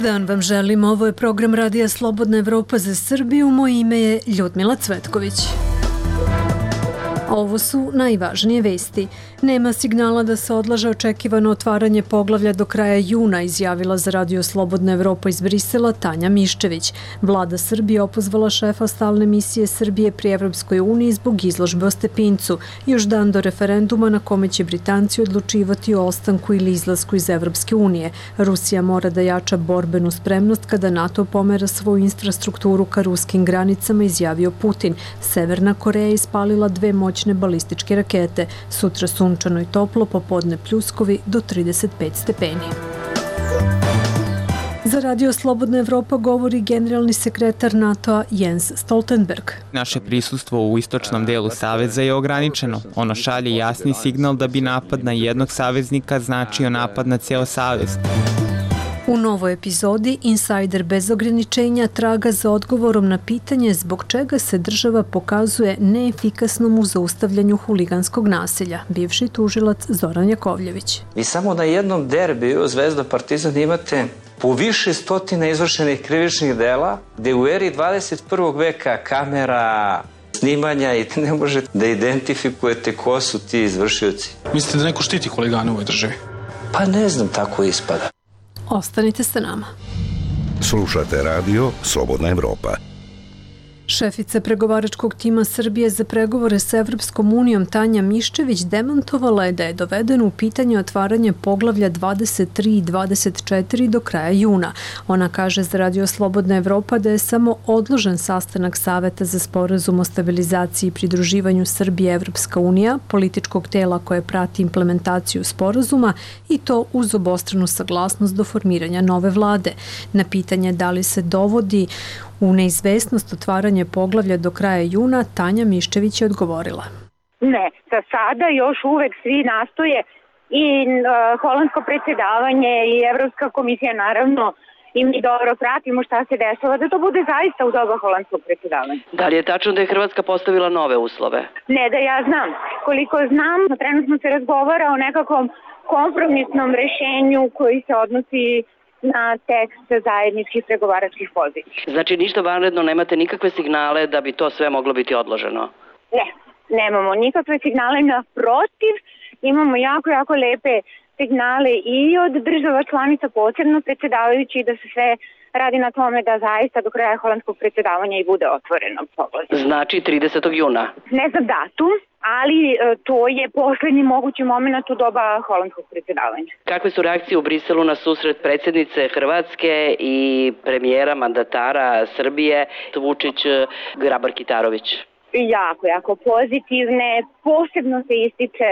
dan vam želim, ovo je program Radija Slobodna Evropa za Srbiju, moje ime je Ljudmila Cvetković. Ovo su najvažnije vesti. Nema signala da se odlaže očekivano otvaranje poglavlja do kraja juna, izjavila za Radio Slobodna Evropa iz Brisela Tanja Miščević. Vlada Srbije opozvala šefa stalne misije Srbije pri Evropskoj uniji zbog izložbe o Stepincu, još dan do referenduma na kome će Britanci odlučivati o ostanku ili izlasku iz Evropske unije. Rusija mora da jača borbenu spremnost kada NATO pomera svoju infrastrukturu ka ruskim granicama, izjavio Putin. Severna Koreja je ispalila 2 moćne balističke rakete. Sutra sunčano i toplo, popodne pljuskovi do 35 stepeni. Za Radio Slobodna Evropa govori generalni sekretar NATO-a Jens Stoltenberg. Naše prisustvo u istočnom delu Saveza je ograničeno. Ono šalje jasni signal da bi napad na jednog saveznika značio napad na ceo Savez. U novoj epizodi Insajder bez ograničenja traga za odgovorom na pitanje zbog čega se država pokazuje neefikasnom u zaustavljanju huliganskog nasilja. Bivši tužilac Zoran Jakovljević. Vi samo na jednom derbiju Zvezda Partizan imate po više stotina izvršenih krivičnih dela, gde u eri 21. veka kamera, snimanja i ne možete da identifikujete ko su ti izvršioci. Mislite da neko štiti huligane u ovoj državi? Pa ne znam, tako ispada. Ostanite sa nama. Slušate Radio Slobodna Evropa. Šefica pregovaračkog tima Srbije za pregovore s Evropskom unijom Tanja Miščević demantovala je da je dovedeno u pitanje otvaranje poglavlja 23 i 24 do kraja juna. Ona kaže za Radio Slobodna Evropa da je samo odložen sastanak Saveta za sporazum o stabilizaciji i pridruživanju Srbije Evropska unija, političkog tela koje prati implementaciju sporazuma, i to uz obostranu saglasnost do formiranja nove vlade. Na pitanje da li se dovodi u neizvesnost otvaranje poglavlja do kraja juna, Tanja Miščević je odgovorila. Ne, za sada još uvek svi nastoje i holandsko predsjedavanje i Evropska komisija naravno i mi dobro pratimo šta se dešava, da to bude zaista u doba holandskog predsjedavanja. Da li je tačno da je Hrvatska postavila nove uslove? Ne, da ja znam. Koliko znam, trenutno se razgovara o nekakvom kompromisnom rešenju koji se odnosi na tekst zajedničkih pregovaračkih pozicija. Znači ništa vanredno, nemate nikakve signale da bi to sve moglo biti odloženo? Ne, nemamo nikakve signale, naprotiv, imamo jako lepe signale i od država članica, posebno predsjedavajući, da se sve radi na tome da zaista do kraja holandskog predsjedavanja i bude otvoreno poglavlje. Znači 30. juna? Ne znam datum, ali to je poslednji mogući moment u doba holandskog predsjedavanja. Kakve su reakcije u Briselu na susret predsjednice Hrvatske i premijera mandatara Srbije Vučić Grabar-Kitarović? Jako pozitivne. Posebno se ističe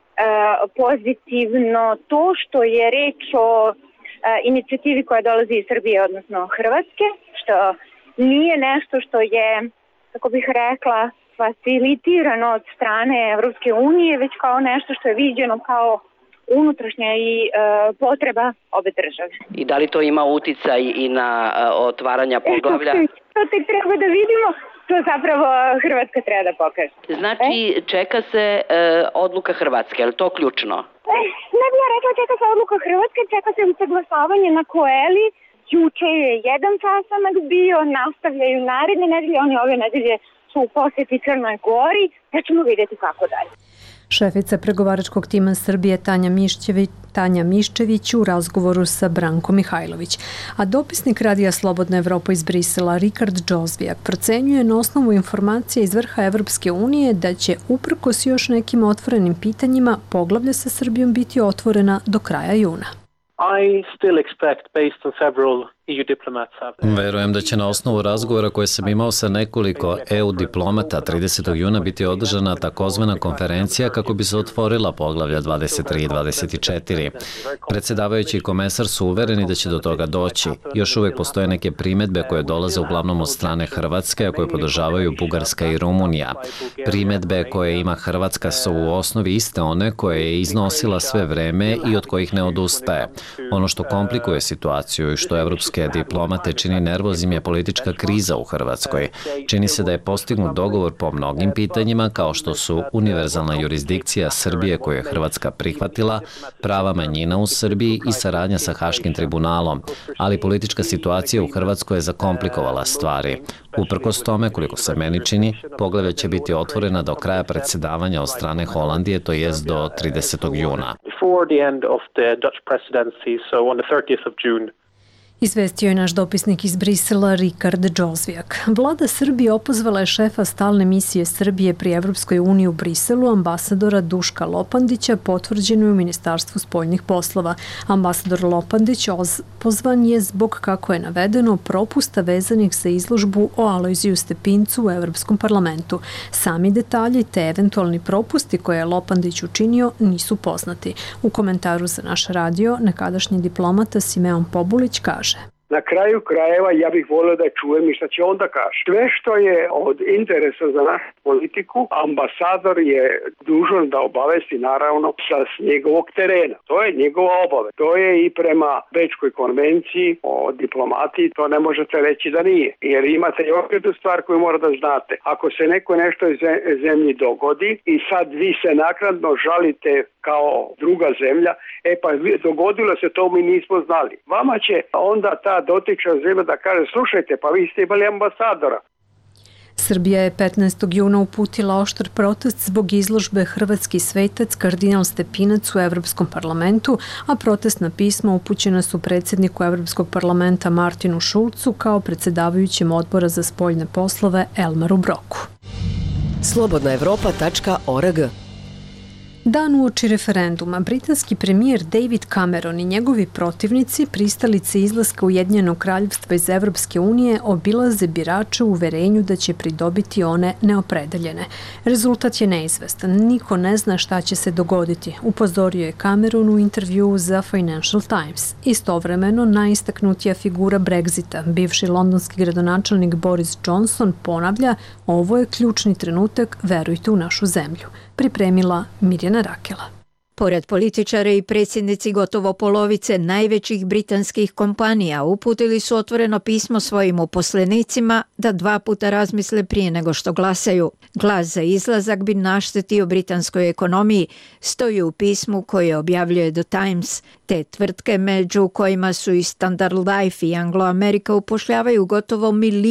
pozitivno to što je reč o inicijativi koja dolazi iz Srbije, odnosno Hrvatske, što nije nešto što je, kako bih rekla, facilitirano od strane Evropske unije, već kao nešto što je viđeno kao unutrašnja i potreba obe države. I da li to ima uticaj i na otvaranja poglavlja? To tek treba da vidimo. To zapravo Hrvatska treba da pokaže. Znači, čeka se odluka Hrvatske, je li to ključno? Ne bih ja rekla čeka se odluka Hrvatske, čeka se usaglasavanje na Koeli. Juče je jedan sastanak bio, nastavljaju naredne nedelje, oni ove nedelje su u posjeti Crnoj Gori, ja ćemo vidjeti kako dalje. Šefica pregovaračkog tima Srbije Tanja Miščević u razgovoru sa Brankom Mihajlović. A dopisnik Radija Slobodna Evropa iz Brisela Rikard Džozvijak procenjuje na osnovu informacija iz vrha Evropske unije da će uprkos još nekim otvorenim pitanjima poglavlja sa Srbijom biti otvorena do kraja juna. Verujem da će na osnovu razgovora koje sam imao sa nekoliko EU diplomata 30. juna biti održana takozvana konferencija kako bi se otvorila poglavlja 23 i 24. Predsjedavajući i komesar su uvereni da će do toga doći. Još uvek postoje neke primedbe koje dolaze uglavnom od strane Hrvatske, a koje podržavaju Bugarska i Rumunija. Primedbe koje ima Hrvatska su u osnovi iste one koje je iznosila sve vreme i od kojih ne odustaje. Ono što komplikuje situaciju i što Evropska srpske diplomate čini nervoznim je politička kriza u Hrvatskoj. Čini se da je postignut dogovor po mnogim pitanjima, kao što su univerzalna jurisdikcija Srbije koju je Hrvatska prihvatila, prava manjina u Srbiji i saradnja sa Haškim tribunalom, ali politička situacija u Hrvatskoj je zakomplikovala stvari. Uprkos tome, koliko se meni čini, poglavlja će biti otvorena do kraja predsjedavanja od strane Holandije, to jest do 30. juna. Izvestio je naš dopisnik iz Brisela Rikard Džozvijak. Vlada Srbije opozvala je šefa stalne misije Srbije pri Evropskoj uniji u Briselu, ambasadora Duška Lopandića, potvrđeno je u Ministarstvu spoljnih poslova. Ambasador Lopandić pozvan je zbog, kako je navedeno, propusta vezanih za izložbu o Alojziju Stepincu u Evropskom parlamentu. Sami detalji te eventualni propusti koje je Lopandić učinio nisu poznati. U komentaru za naš radio, nekadašnji diplomata Simeon Pobulić kaže: Na kraju krajeva ja bih volio da čujem i šta će on da kaže. Sve što je od interesa za našu politiku, ambasador je dužan da obavesti naravno sa njegovog terena. To je njegova obaveza. To je i prema Bečkoj konvenciji o diplomatiji, to ne možete reći da nije. Jer imate još jednu stvar koju mora da znate. Ako se neko nešto iz zemlji dogodi i sad vi se naknadno žalite kao druga zemlja, pa dogodilo se to, mi nismo znali. Vama će onda ta dotična zemlja da kaže: slušajte, pa vi ste imali ambasadora. Srbija je 15. juna uputila oštar protest zbog izložbe Hrvatski svetac kardinal Stepinac u Evropskom parlamentu, a protestna pisma upućena su predsjedniku Evropskog parlamenta Martinu Šulcu kao predsjedavajućem odbora za spoljne poslove Elmaru Broku. Slobodnaevropa.org. Dan uoči referenduma, britanski premijer David Cameron i njegovi protivnici, pristalice izlaska Ujedinjenog kraljevstva iz Evropske unije, obilaze birače u uverenju da će pridobiti one neopredeljene. Rezultat je neizvestan, niko ne zna šta će se dogoditi, upozorio je Cameron u intervjuu za Financial Times. Istovremeno, najistaknutija figura Brexita, bivši londonski gradonačelnik Boris Johnson, ponavlja: ovo je ključni trenutak, verujte u našu zemlju. Pripremila Mirjana Rakela. Pored političara i predsjednici gotovo polovice najvećih britanskih kompanija uputili su otvoreno pismo svojim uposlenicima da 2 puta razmisle prije nego što glasaju. Glas za izlazak bi naštetio britanskoj ekonomiji, stoji u pismu koje objavljuje The Times. Te tvrtke, među kojima su i Standard Life i Anglo-America, upošljavaju gotovo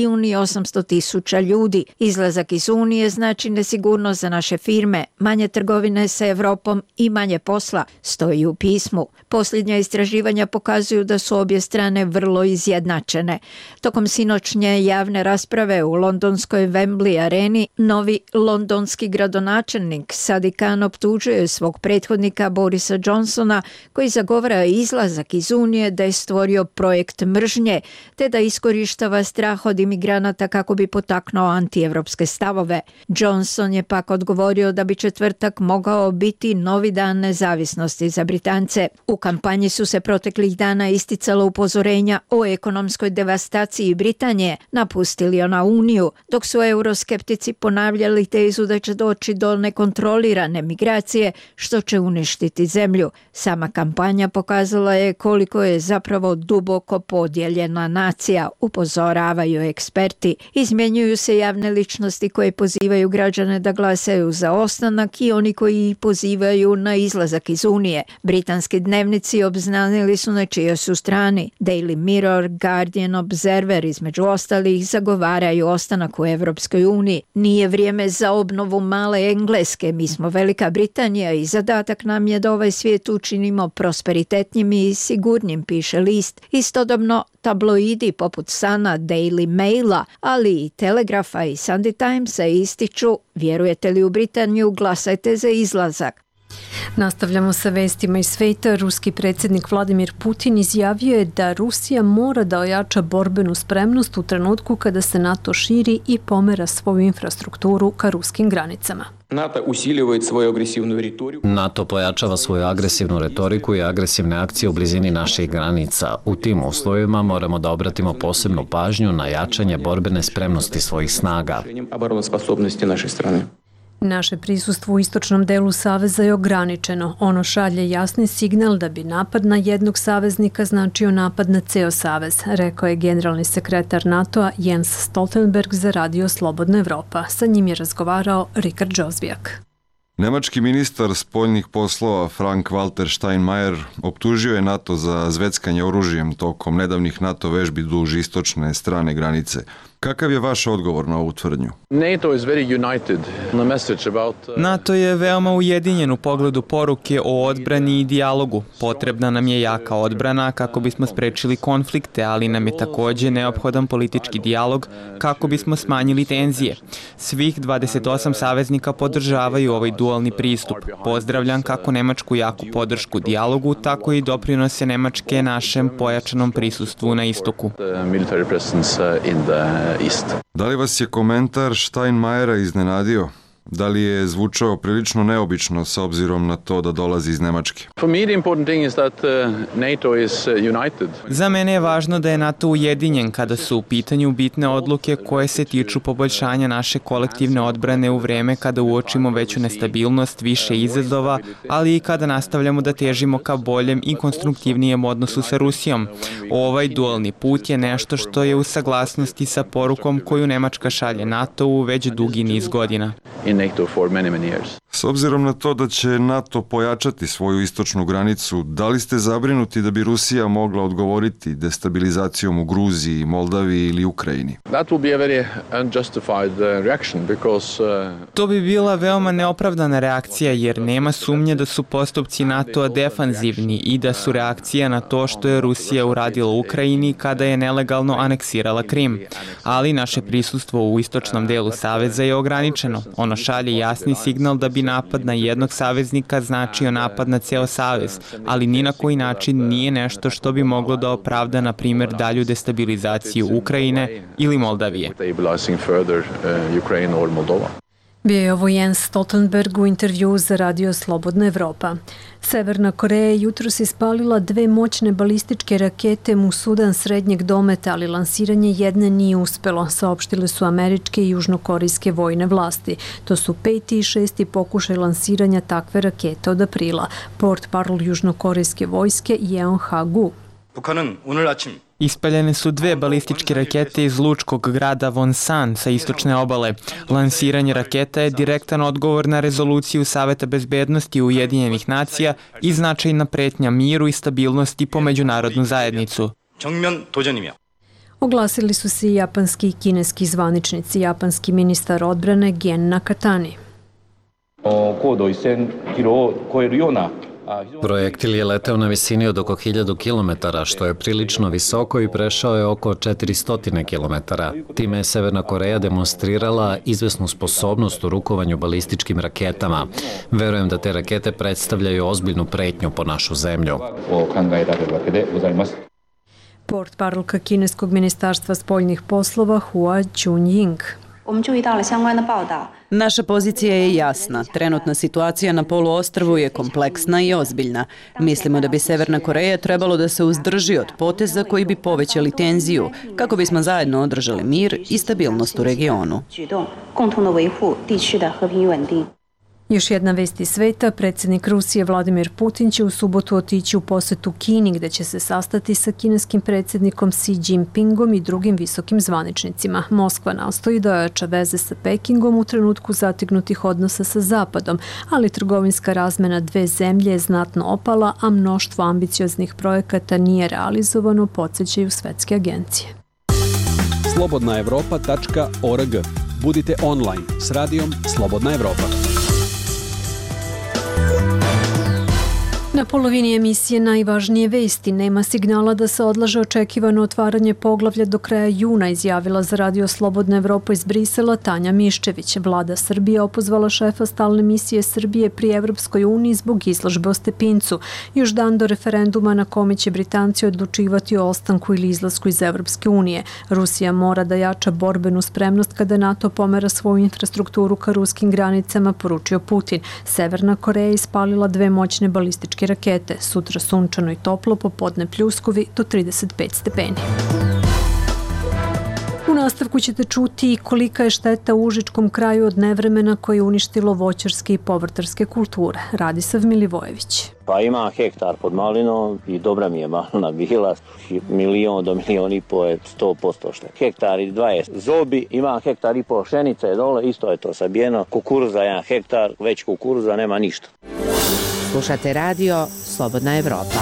1.800.000 ljudi. Izlazak iz Unije znači nesigurnost za naše firme, manje trgovine sa Evropom i manje posla, stoji u pismu. Posljednja istraživanja pokazuju da su obje strane vrlo izjednačene. Tokom sinoćnje javne rasprave u londonskoj Wembley areni, novi londonski gradonačelnik Sadiq Khan optužuje svog prethodnika Borisa Johnsona, koji zagovara izlazak iz Unije, da je stvorio projekt mržnje, te da iskorištava strah od imigranata kako bi potaknuo antievropske stavove. Johnson je pak odgovorio da bi četvrtak mogao biti novi dan nezavisnosti za Britance. U kampanji su se proteklih dana isticala upozorenja o ekonomskoj devastaciji Britanije, napustili ona Uniju, dok su euroskeptici ponavljali tezu da će doći do nekontrolirane migracije, što će uništiti zemlju. Sama kampanja pokazala je koliko je zapravo duboko podijeljena nacija, upozoravaju eksperti. Izmjenjuju se javne ličnosti koje pozivaju građane da glasaju za ostanak i oni koji pozivaju na izlazak iz Unije. Britanski dnevnici obznanili su na čijoj su strani. Daily Mirror, Guardian, Observer između ostalih zagovaraju ostanak u Evropskoj uniji. Nije vrijeme za obnovu male Engleske, mi smo Velika Britanija i zadatak nam je da ovaj svijet učinimo prosperitetnim i sigurnim, piše list. Istodobno tabloidi poput Sana, Daily Maila, ali i Telegrafa i Sunday Timesa ističu: vjerujete li u Britaniju, glasajte za izlazak. Nastavljamo sa vestima iz sveta. Ruski predsjednik Vladimir Putin izjavio je da Rusija mora da ojača borbenu spremnost u trenutku kada se NATO širi i pomera svoju infrastrukturu ka ruskim granicama. NATO pojačava svoju agresivnu retoriku i agresivne akcije u blizini naših granica. U tim uslovima moramo da obratimo posebnu pažnju na jačanje borbene spremnosti svojih snaga. Naše prisustvo u istočnom delu saveza je ograničeno. Ono šalje jasni signal da bi napad na jednog saveznika značio napad na ceo savez, rekao je generalni sekretar NATO-a Jens Stoltenberg za Radio Slobodna Evropa. Sa njim je razgovarao Richard Jozvijak. Nemački ministar spoljnih poslova Frank-Walter Steinmeier optužio je NATO za zveckanje oružjem tokom nedavnih NATO vežbi duž istočne strane granice. Kakav je vaš odgovor na ovu tvrdnju? NATO je veoma ujedinjen u pogledu poruke o odbrani i dijalogu. Potrebna nam je jaka odbrana kako bismo sprečili konflikte, ali nam je takođe neophodan politički dijalog kako bismo smanjili tenzije. Svih 28 saveznika podržavaju ovaj dualni pristup. Pozdravljam kako nemačku jaku podršku dijalogu, tako i doprinose Nemačke našem pojačanom prisustvu na istoku. Da li vas je komentar Steinmeiera iznenadio? Da li je zvučao prilično neobično s obzirom na to da dolazi iz Nemačke? Za mene je važno da je NATO ujedinjen kada su u pitanju bitne odluke koje se tiču poboljšanja naše kolektivne odbrane u vreme kada uočimo veću nestabilnost, više izazova, ali i kada nastavljamo da težimo ka boljem i konstruktivnijem odnosu sa Rusijom. Ovaj dualni put je nešto što je u saglasnosti sa porukom koju Nemačka šalje NATO-u već dugi niz godina. S obzirom na to da će NATO pojačati svoju istočnu granicu, da li ste zabrinuti da bi Rusija mogla odgovoriti destabilizacijom u Gruziji, Moldaviji ili Ukrajini? To bi bila veoma neopravdana reakcija jer nema sumnje da su postupci NATO-a defanzivni i da su reakcija na to što je Rusija uradila u Ukrajini kada je nelegalno aneksirala Krim. Ali naše prisustvo u istočnom delu saveza je ograničeno. Ono šalje jasni signal da bi napad na jednog saveznika značio napad na ceo savez, ali ni na koji način nije nešto što bi moglo da opravda, na primjer, dalju destabilizaciju Ukrajine ili Moldavije. Bio je ovo Jens Stoltenberg u intervju za Radio Slobodna Evropa. Severna Koreja jutros ispalila 2 moćne balističke rakete u Sudan srednjeg dometa, ali lansiranje jedne nije uspelo, saopštile su američke i južnokorejske vojne vlasti. To su 5. i 6. pokušaj lansiranja takve rakete od aprila. Portparol južnokorejske vojske Yeon Ha-gu. Ispaljene su 2 balističke rakete iz lučkog grada Wonsan sa istočne obale. Lansiranje raketa je direktan odgovor na rezoluciju Saveta bezbednosti Ujedinjenih nacija i značajna pretnja miru i stabilnosti po međunarodnu zajednicu. Oglasili su se i japanski i kineski zvaničnici. Japanski ministar odbrane Gen Nakatani. Projektil je leteo na visini od oko 1000 km, što je prilično visoko i prešao je oko 400 km. Time je Severna Koreja demonstrirala izvesnu sposobnost u rukovanju balističkim raketama. Verujem da te rakete predstavljaju ozbiljnu pretnju po našu zemlju. Portparolka kineskog ministarstva spoljnih poslova Hua Chunying. Naša pozicija je jasna. Trenutna situacija na poluostrvu je kompleksna i ozbiljna. Mislimo da bi Severna Koreja trebalo da se uzdrži od poteza koji bi povećali tenziju, kako bismo zajedno održali mir i stabilnost u regionu. Još jedna vest iz sveta, predsjednik Rusije Vladimir Putin će u subotu otići u posetu Kini gde će se sastati sa kineskim predsjednikom Xi Jinpingom i drugim visokim zvaničnicima. Moskva nastoji da ojača veze sa Pekingom u trenutku zatignutih odnosa sa Zapadom, ali trgovinska razmena dve zemlje je znatno opala, a mnoštvo ambicioznih projekata nije realizovano, podsjećaju svetske agencije. slobodnaevropa.org. Budite online s radijom Slobodna Evropa. Na polovini emisije najvažnije vesti. Nema signala da se odlaže očekivano otvaranje poglavlja do kraja juna, izjavila za Radio Slobodna Evropa iz Brisela Tanja Miščević. Vlada Srbije opozvala šefa stalne misije Srbije pri Evropskoj uniji zbog izložbe o Stepincu. Još dan do referenduma na kome će Britanci odlučivati o ostanku ili izlasku iz Evropske unije. Rusija mora da jača borbenu spremnost kada NATO pomera svoju infrastrukturu ka ruskim granicama, poručio Putin. Severna Koreja ispalila 2 moćne balističke rakete. Sutra sunčano i toplo, popodne pljuskovi do 35 stepeni. U nastavku ćete čuti kolika je šteta u užičkom kraju od nevremena koje je uništilo voćarske i povrtarske kulture. Radisav Milivojević. Pa ima hektar pod malinom i dobra mi je malina bila, 1 do 1,5 miliona je 100% šte. Hektar i 20 zobi, ima hektar i pol pšenice je dole, isto je to sabijeno. Kukuruza 1 hektar, već kukuruza nema ništa. Slušate radio Slobodna Evropa.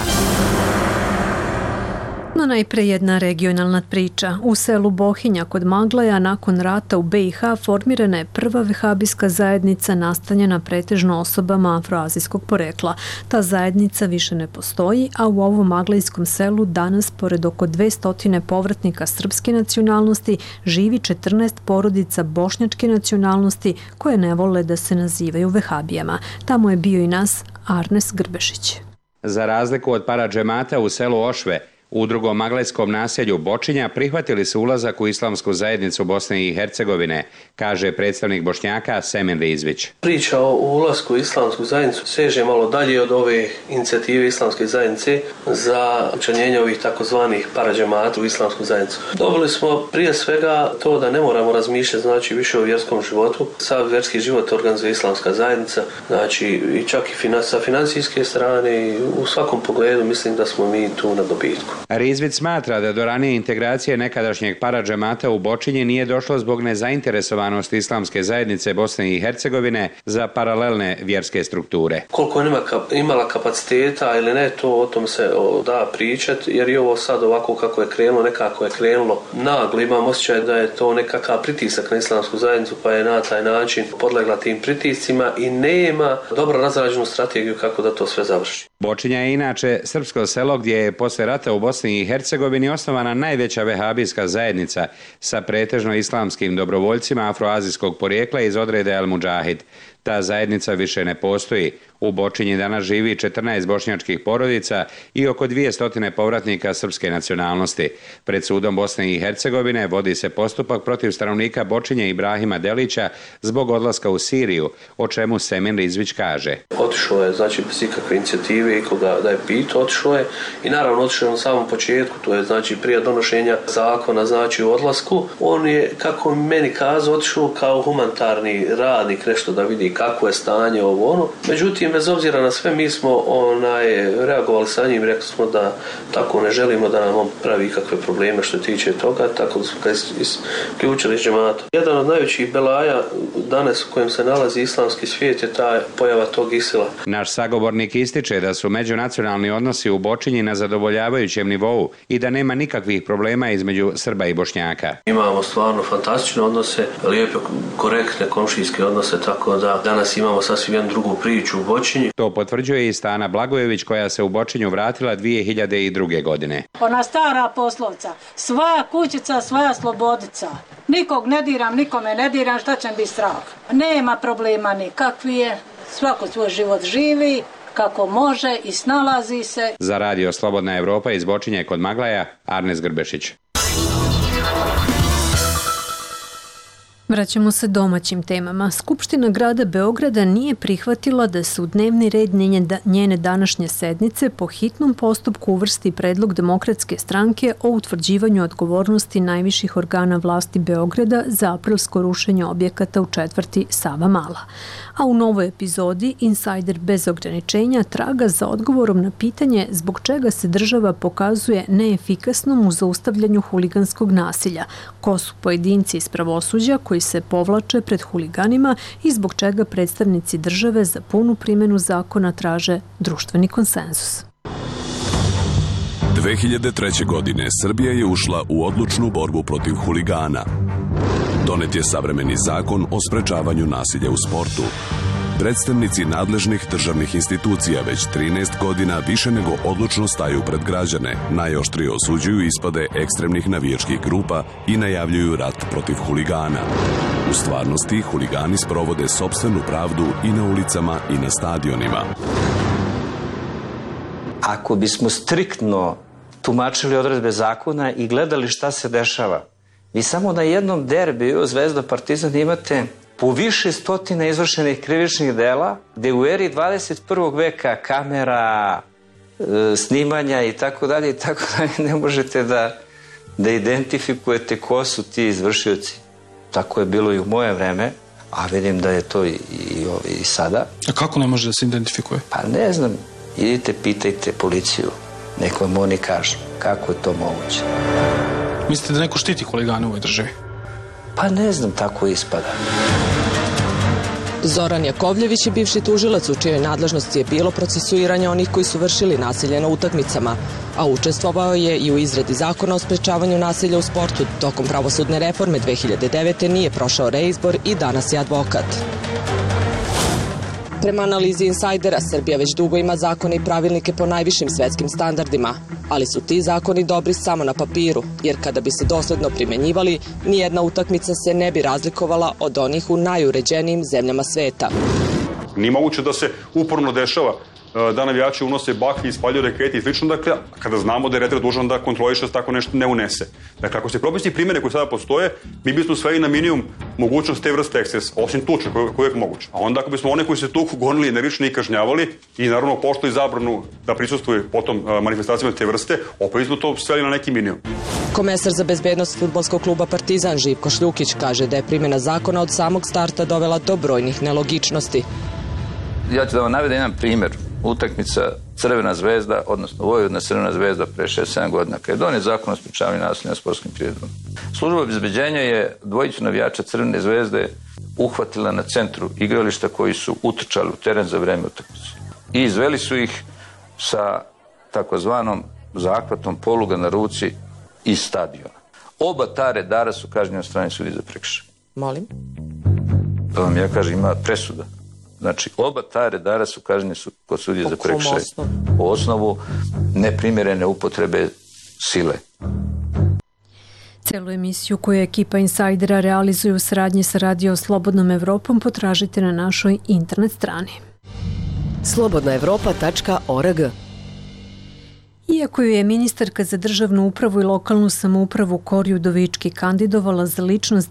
No najpre jedna regionalna priča. U selu Bohinja kod Maglaja nakon rata u BiH formirana je prva vehabijska zajednica nastanjena pretežno osobama afroazijskog porekla. Ta zajednica više ne postoji, a u ovom maglajskom selu danas, pored oko 200 povratnika srpske nacionalnosti, živi 14 porodica bošnjačke nacionalnosti koje ne vole da se nazivaju vehabijama. Tamo je bio i nas Arnes Grbešić. Za razliku od paradžemata u selu Ošve, u drugom maglajskom naselju Bočinja prihvatili su ulazak u islamsku zajednicu Bosne i Hercegovine, kaže predstavnik Bošnjaka Semin Rizvić. Priča o ulasku u islamsku zajednicu seže malo dalje od ove inicijative islamske zajednice za učlanjenje ovih takozvanih paradžemata u islamsku zajednicu. Dobili smo prije svega to da ne moramo razmišljati znači više o vjerskom životu. Sav vjerski život organizuje islamska zajednica, znači i čak i sa financijske strane i u svakom pogledu mislim da smo mi tu na dobitku. Rizvić smatra da do ranije integracije nekadašnjeg paradžemata u Bočinji nije došlo zbog nezainteresovanosti islamske zajednice Bosne i Hercegovine za paralelne vjerske strukture. Koliko je imala kapaciteta ili ne, to o tom se da pričati, jer i ovo sad ovako kako je krenulo, nekako je krenulo naglo. Imam osjećaj da je to nekakav pritisak na islamsku zajednicu, pa je na taj način podlegla tim pritiscima i nema dobro razrađenu strategiju kako da to sve završi. Bočinja je inače srpsko selo gdje je posle rata u Bosni i Hercegovini osnovana najveća vehabijska zajednica sa pretežno islamskim dobrovoljcima afroazijskog porijekla iz odreda El Mudžahid. Ta zajednica više ne postoji. U Bočinji danas živi 14 bošnjačkih porodica i oko 200 povratnika srpske nacionalnosti. Pred sudom Bosne i Hercegovine vodi se postupak protiv stanovnika Bočinje Ibrahima Delića zbog odlaska u Siriju, o čemu Semin Rizvić kaže. Otišao je, znači, bez ikakve inicijative i koga da je pitao, otišao je i naravno otišao je na samom početku, to je znači prije donošenja zakona, znači u odlasku. On je, kako meni kazao, otišao kao humanitarni radnik, nešto da vidi kako je stanje ovo ono. Međutim, bez obzira na sve, mi smo reagovali sa njim, rekli smo da tako ne želimo da nam on pravi kakve probleme što tiče toga, tako da smo ga isključili iz džemata. Jedan od najvećih belaja danas u kojem se nalazi islamski svijet je ta pojava tog Isila. Naš sagovornik ističe da su međunacionalni odnosi u Bočinji na zadovoljavajućem nivou i da nema nikakvih problema između Srba i Bošnjaka. Imamo stvarno fantastične odnose, lijepe, korektne komšijske odnose, tako da danas imamo sasvim jednu drugu priču u Bočinji. To potvrđuje i Stana Blagojević koja se u Bočinju vratila 2002. godine. Ona stara poslovca, svoja kućica, svoja slobodica. Nikog ne diram, nikome ne diram, šta će mi biti strah? Nema problema nikakvi je, svako svoj život živi kako može i snalazi se. Za radio Slobodna Evropa iz Bočinje kod Maglaja, Arnes Grbešić. Vraćamo se domaćim temama. Skupština grada Beograda nije prihvatila da se u dnevni red njene današnje sednice po hitnom postupku uvrsti predlog Demokratske stranke o utvrđivanju odgovornosti najviših organa vlasti Beograda za aprilsko rušenje objekata u četvrti Savamala. A u novoj epizodi Insajder bez ograničenja traga za odgovorom na pitanje zbog čega se država pokazuje neefikasnom u zaustavljanju huliganskog nasilja, ko su pojedinci iz pravosuđa koji se povlače pred huliganima i zbog čega predstavnici države za punu primjenu zakona traže društveni konsenzus. 2003. godine Srbija je ušla u odlučnu borbu protiv huligana. Donet je savremeni zakon o sprečavanju nasilja u sportu. Predstavnici nadležnih državnih institucija već 13 godina više nego odlučno staju pred građane, najoštrije osuđuju ispade ekstremnih navijačkih grupa i najavljuju rat protiv huligana. U stvarnosti, huligani sprovode sopstvenu pravdu i na ulicama i na stadionima. Ako bismo striktno tumačili odredbe zakona i gledali šta se dešava, vi samo na jednom derbiju Zvezda Partizan imate po više stotina izvršenih krivičnih dela, gde u eri 21. veka kamera, snimanja i tako dalje, ne možete da identifikujete ko su ti izvršioci. Tako je bilo i u moje vreme, a vidim da je to i sada. A kako ne može da se identifikuje? Pa ne znam, idite, pitajte policiju, nek vam oni kažu kako je to moguće. Mislite da neko štiti huligane u ovoj državi? Pa ne znam, tako ispada. Zoran Jakovljević je bivši tužilac u čijoj nadležnosti je bilo procesuiranje onih koji su vršili nasilje na utakmicama, a učestvovao je i u izradi zakona o sprečavanju nasilja u sportu. Tokom pravosudne reforme 2009. nije prošao reizbor i danas je advokat. Prema analizi insajdera, Srbija već dugo ima zakone i pravilnike po najvišim svetskim standardima, ali su ti zakoni dobri samo na papiru, jer kada bi se dosledno primenjivali, nijedna utakmica se ne bi razlikovala od onih u najuređenijim zemljama sveta. Nije moguće da se uporno dešava da navijači unose baklje, ispaljuju rakete i slično, dakle, kada znamo da je reter dužan da kontroliše da tako nešto ne unese. Dakle, ako se propisni primjere koji sada postoje, mi bismo sveli na minimum mogućnost te vrste ekscesa, osim tuče koje je moguće. A onda ako bismo one koji se tuku gonili energično i kažnjavali i naravno poštovali zabranu da prisustvuju potom manifestacijama te vrste, opet bismo to sveli na neki minimum. Komesar za bezbednost fudbalskog kluba Partizan Živko Šljukić kaže da je primjena zakona od samog starta dovela do brojnih nelogičnosti. Ja ću da vam navedem jedan primjer. Utakmica Crvena zvezda, odnosno Vojvodina Crvena zvezda pre 6-7 godina, kada je donijet zakon o sprečavanju nasilja na sportskim priredbama. Služba obezbeđenja je dvojicu navijača Crvene zvezde uhvatila na centru igrališta koji su utrčali u teren za vreme utakmice. I izveli su ih sa takozvanom zahvatom poluga na ruci iz stadiona. Oba ta redara su kažnjeni od strane sudije za prekršaj. Molim? Da vam ja kažem, ima presuda. Znači, oba ta redara su kažnjeni kod sudije za prekršaj. Po osnovu neprimjerene upotrebe sile. Celu emisiju koju ekipa Insajdera realizuje u saradnji sa Radio Slobodnom Evropom potražite na našoj internet strani. slobodnaevropa.org. Iako ju je ministarka za državnu upravu i lokalnu samoupravu Kori Udovički kandidovala za ličnost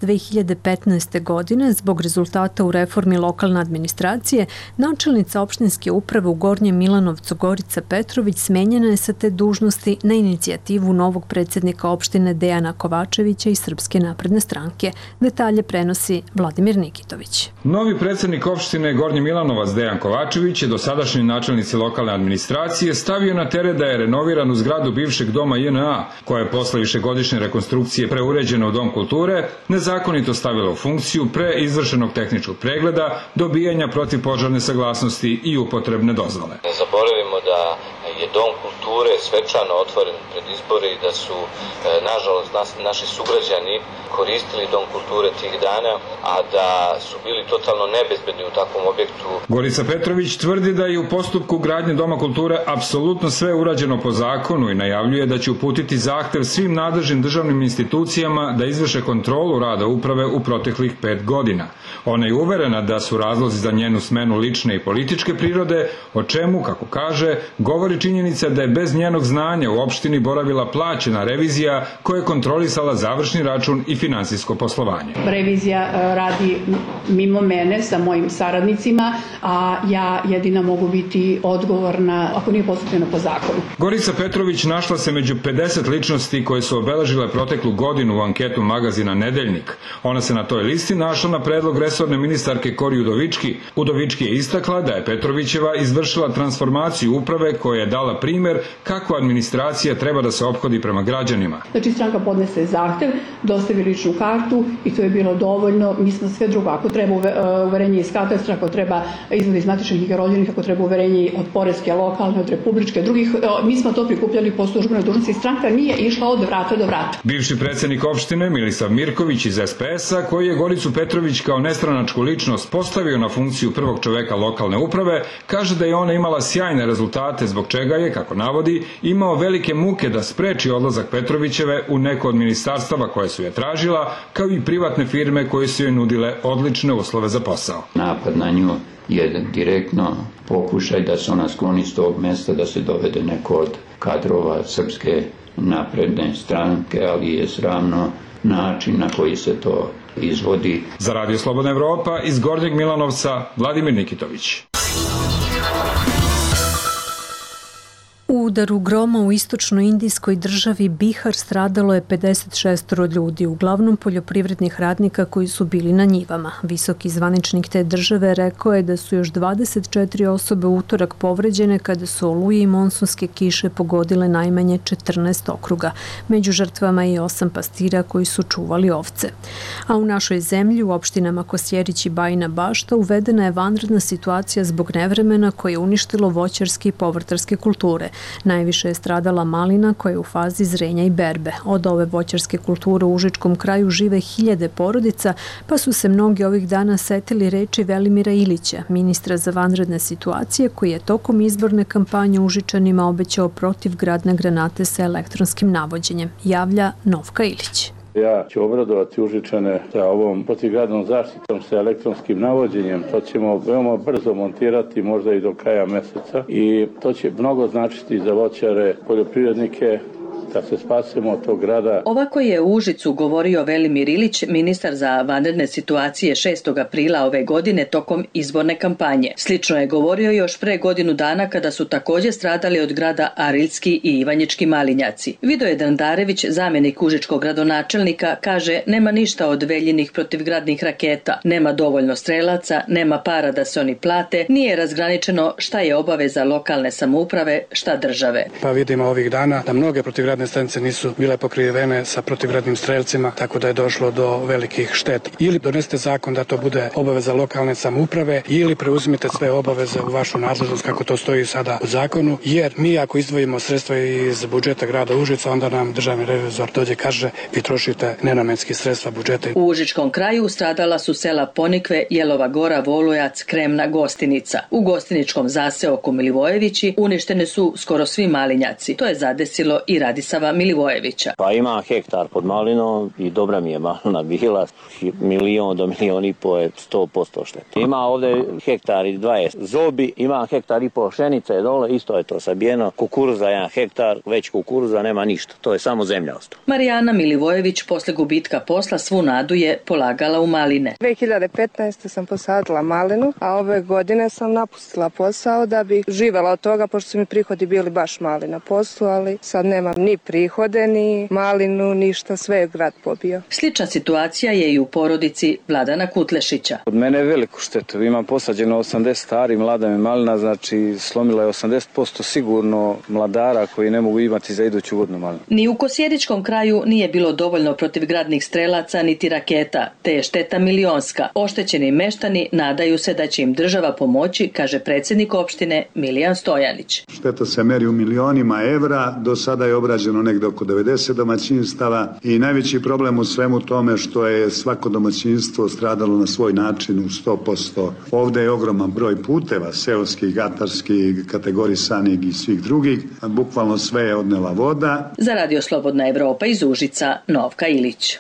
2015. godine zbog rezultata u reformi lokalne administracije, načelnica opštinske uprave u Gornjem Milanovcu Gorica Petrović smenjena je sa te dužnosti na inicijativu novog predsjednika opštine Dejana Kovačevića iz Srpske napredne stranke. Detalje prenosi Vladimir Nikitović. Novi predsjednik opštine Gornji Milanovac Dejan Kovačević je dosadašnji načelnici lokalne administracije stavio na teret da je renoviranu zgradu bivšeg doma JNA, koja je posle višegodišnje rekonstrukcije preuređena u Dom kulture, nezakonito stavila u funkciju pre izvršenog tehničkog pregleda, dobijanja protivpožarne saglasnosti i upotrebne dozvole. Ne zaboravimo da je Dom kulture svečano otvoren pred izbore i da su, nažalost, naši sugrađani koristili Dom kulture tih dana, a da su bili totalno nebezbedni u takvom objektu. Gorica Petrović tvrdi da je u postupku gradnje Doma kulture apsolutno sve urađeno po zakonu i najavljuje da će uputiti zahtev svim nadležnim državnim institucijama da izvrše kontrolu rada uprave u proteklih 5 godina. Ona je uverena da su razlozi za njenu smenu lične i političke prirode, o čemu, kako kaže, govori činjenica da je bez njenog znanja u opštini boravila plaćena revizija koja je kontrolisala završni račun i finansijsko poslovanje. Revizija radi mimo mene sa mojim saradnicima, a ja jedina mogu biti odgovorna ako nije postupljeno po zakonu. Gorica Petrović našla se među 50 ličnosti koje su obeležile proteklu godinu u anketu magazina Nedeljnik. Ona se na toj listi našla na predlog resorne ministarke Kori Udovički. Udovički je istakla da je Petrovićeva izvršila transformaciju uprave koja je dala primjer kako administracija treba da se ophodi prema građanima. Znači, stranka podnese zahtev, dostavi ličnu kartu i to je bilo dovoljno. Mi smo sve drugo. Ako treba uverenje iz katastra, ako treba izvod iz matičnih knjiga rođenih, ako treba uverenje od poreske, lokalne, od republičke, drugih, mi smo to prikupljali po službenoj dužnosti. Stranka nije išla od vrata do vrata. Bivši predsjednik opštine Milisav Mirković iz SPS-a, koji je Goricu Petrović kao nestranačku ličnost postavio na funkciju prvog čoveka lokalne uprave, kaže da je ona imala sjajne rezultate, zbog čega je, kako navodi, imao velike muke da spreči odlazak Petrovićeve u neko od ministarstava koje su je tražila, kao i privatne firme koje su joj nudile odlične uslove za posao. Napad na nju je direktno pokušaj da se ona skloni s tog mesta, da se dovede neko od kadrova Srpske napredne stranke, ali je sramno način na koji se to izvodi. Za Radio Slobodna Evropa iz Gornjeg Milanovca, Vladimir Nikitović. U udaru groma u istočno-indijskoj državi Bihar stradalo je 56 ljudi, uglavnom poljoprivrednih radnika koji su bili na njivama. Visoki zvaničnik te države rekao je da su još 24 osobe u utorak povređene kada su oluje i monsunske kiše pogodile najmanje 14 okruga. Među žrtvama je i 8 pastira koji su čuvali ovce. A u našoj zemlji, u opštinama Kosjerić i Bajina Bašta, uvedena je vanredna situacija zbog nevremena koje je uništilo voćarske i povrtarske kulture. Najviše je stradala malina koja je u fazi zrenja i berbe. Od ove voćarske kulture u Užičkom kraju žive hiljade porodica, pa su se mnogi ovih dana setili reči Velimira Ilića, ministra za vanredne situacije, koji je tokom izborne kampanje Užičanima obećao protivgradne granate sa elektronskim navođenjem. Javlja Novka Ilić. Ja ću obradovati Užičane sa ovom protivgradnom zaštitom sa elektronskim navođenjem. To ćemo veoma brzo montirati, možda i do kraja meseca. I to će mnogo značiti za voćare, poljoprivrednike, da se spasemo od tog grada. Ovako je u Užicu govorio Velimir Ilić, ministar za vanredne situacije 6. aprila ove godine tokom izborne kampanje. Slično je govorio još pre godinu dana kada su također stradali od grada Ariljski i Ivanjički Malinjaci. Vidoje Dandarević, zamjenik užičkog gradonačelnika, kaže nema ništa od Veljinih protivgradnih raketa, nema dovoljno strelaca, nema para da se oni plate, nije razgraničeno šta je obaveza lokalne samouprave, šta države. Pa vidimo ovih dana da mnoge protivgradne stanice nisu bile pokrivene sa protivgradnim strelcima, tako da je došlo do velikih šteta. Ili donesete zakon da to bude obaveza lokalne samouprave ili preuzmite sve obaveze u vašu nadležnost kako to stoji sada u zakonu, jer mi ako izdvojimo sredstva iz budžeta grada Užica, onda nam državni revizor dođe kaže vi trošite nenamenski sredstva budžeta. U Užičkom kraju stradala su sela Ponikve, Jelova Gora, Volujac, Kremna, Gostinica. U Gostiničkom zaseoku Milivojevići uništene su skoro svi malinjaci. To je zadesilo i Radisava Milivojevića. Pa ima hektar pod malinom i dobra mi je malina bila, 1 do 1,5 miliona je 100% šteta. Ima ovde hektar i 20 zobi, ima hektar i pol pšenice dole, isto je to sabijeno, kukuruza 1 hektar, već kukuruza nema ništa, to je samo zemlja ostala. Marijana Milivojević posle gubitka posla svu nadu je polagala u maline. 2015. sam posadila malinu, a ove godine sam napustila posao da bi živela od toga, pošto su mi prihodi bili baš mali na poslu, ali sad nemam ni prihode, ni malinu, ništa, sve je grad pobio. Slična situacija je i u porodici Vladana Kutlešića. Od mene je veliku štetu. Imam posađeno 80 stari, mlada mi malina, znači slomila je 80% sigurno mladara koji ne mogu imati za iduću godinu malinu. Ni u Kosjeričkom kraju nije bilo dovoljno protivgradnih strelaca niti raketa, te je šteta milionska. Oštećeni meštani nadaju se da će im država pomoći, kaže predsjednik opštine Milijan Stojanić. Šteta se meri u milionima evra, do sada je obrađeno negde oko 90 domaćinstava i najveći problem u svemu tome što je svako domaćinstvo stradalo na svoj način u 100%. Ovde je ogroman broj puteva, seoskih, gatarskih, kategorisanih i svih drugih. Bukvalno sve je odnela voda. Za Radio Slobodna Evropa iz Užica, Novka Ilić.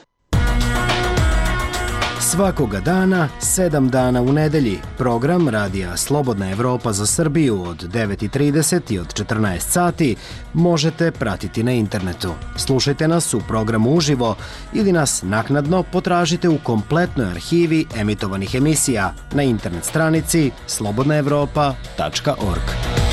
Svakoga dana, 7 dana u nedelji, program Radija Slobodna Evropa za Srbiju od 9:30 i od 14 sati možete pratiti na internetu. Slušajte nas u programu uživo ili nas naknadno potražite u kompletnoj arhivi emitovanih emisija na internet stranici slobodnaevropa.org.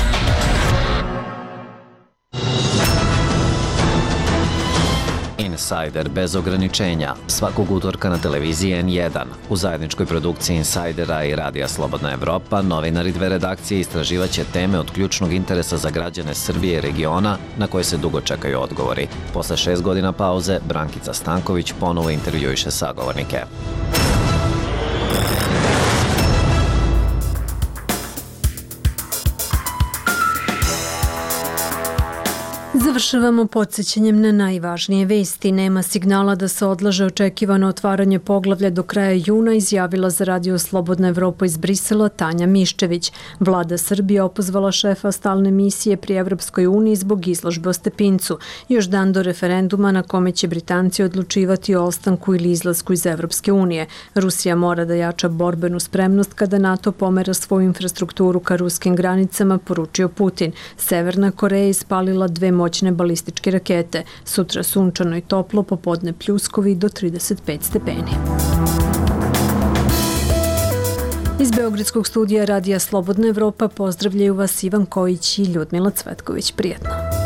Insider bez ograničenja, svakog utorka na televiziji N1. U zajedničkoj produkciji Insidera i Radija Slobodna Evropa, novinari 2 redakcije istraživaće teme od ključnog interesa za građane Srbije i regiona na koje se dugo čekaju odgovori. Posle 6 godina pauze, Brankica Stanković ponovo intervjuiše sagovornike. Završavamo podsjećanjem na najvažnije vesti. Nema signala da se odlaže očekivano otvaranje poglavlja do kraja juna, izjavila za Radio Slobodna Evropa iz Brisela Tanja Miščević. Vlada Srbije opozvala šefa stalne misije pri Evropskoj uniji zbog izložbe o Stepincu. Još dan do referenduma na kome će Britanci odlučivati o ostanku ili izlasku iz Evropske unije. Rusija mora da jača borbenu spremnost kada NATO pomera svoju infrastrukturu ka ruskim granicama, poručio Putin. Severna Koreja ispalila 2 moćne balističke rakete. Sutra sunčano i toplo, popodne pljuskovi do 35 stepeni. Iz Beogradskog studija Radija Slobodna Evropa pozdravljaju vas Ivan Kojić i Ljudmila Cvetković. Prijetno.